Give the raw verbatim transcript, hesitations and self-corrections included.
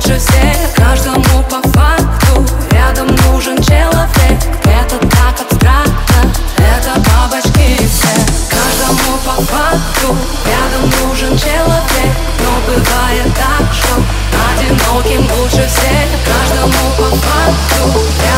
лучше всех. Каждому по факту рядом нужен человек. Это так абстрактно, это бабочки все. Каждому по факту рядом нужен человек. Но бывает так, что одиноким лучше всех. Каждому по факту